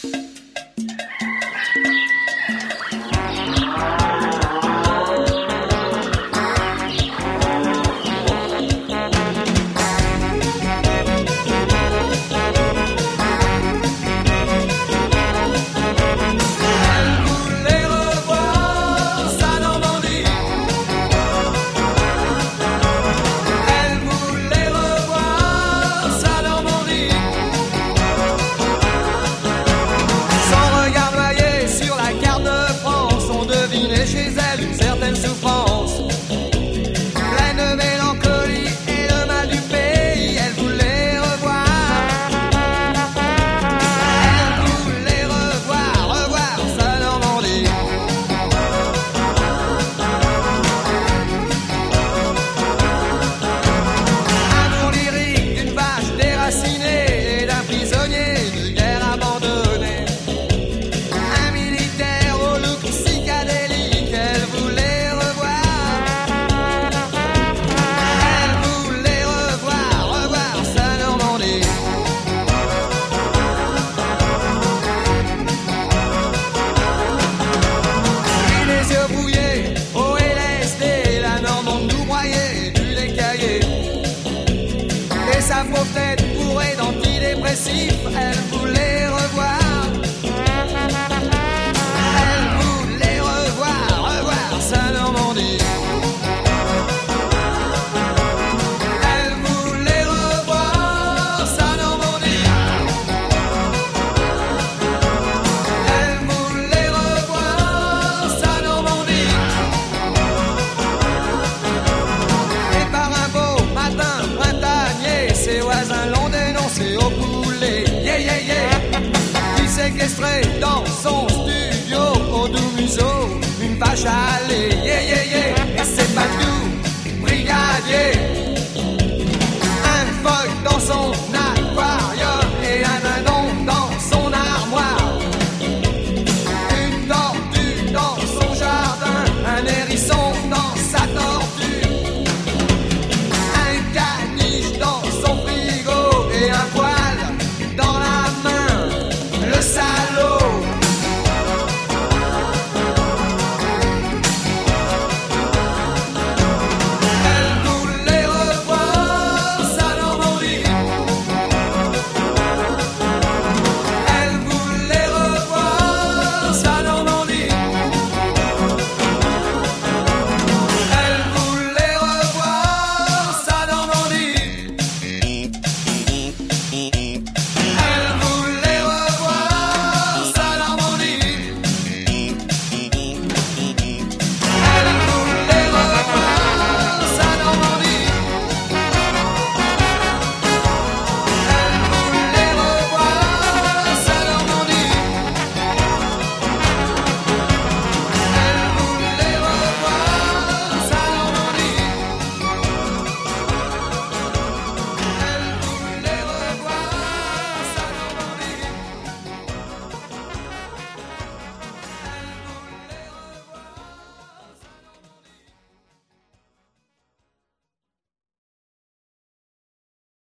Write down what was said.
sa prophète bourrée d'antidépressifs, elle voulait revoir. Elle voulait revoir sa Normandie. Elle voulait revoir sa Normandie. Elle voulait revoir sa Normandie. Et par un beau matin printanier, ses voisins l'ont dénoncé au poulet. Yeah, yeah, yeah. Puis séquestré dans son studio au doux museau, une vache à